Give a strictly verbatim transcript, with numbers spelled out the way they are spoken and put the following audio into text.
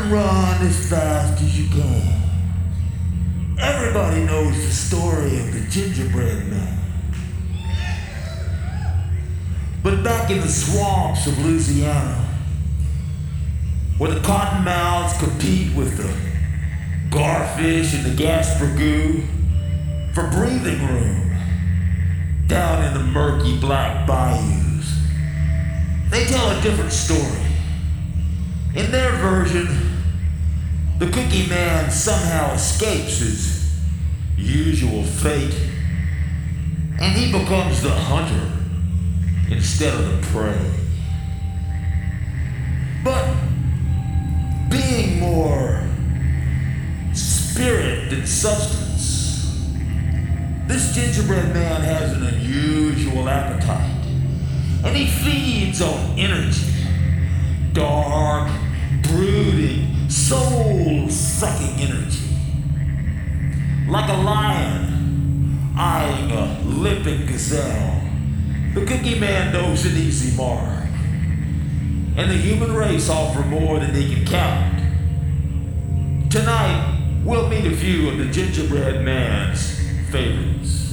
and run as fast as you can. Everybody knows the story of the gingerbread man. But back in the swamps of Louisiana, where the cottonmouths compete with the garfish and the gaspargoo for breathing room down in the murky black bayous, they tell a different story. In their version, the Cookie Man somehow escapes his usual fate, and he becomes the hunter instead of the prey. But being more spirit than substance, this gingerbread man has an unusual appetite, and he feeds on energy. Dark, brooding, soul-sucking energy. Like a lion eyeing a limping gazelle, the Cookie Man knows an easy mark, and the human race offer more than they can count. Tonight, we'll meet a few of the gingerbread man's favorites.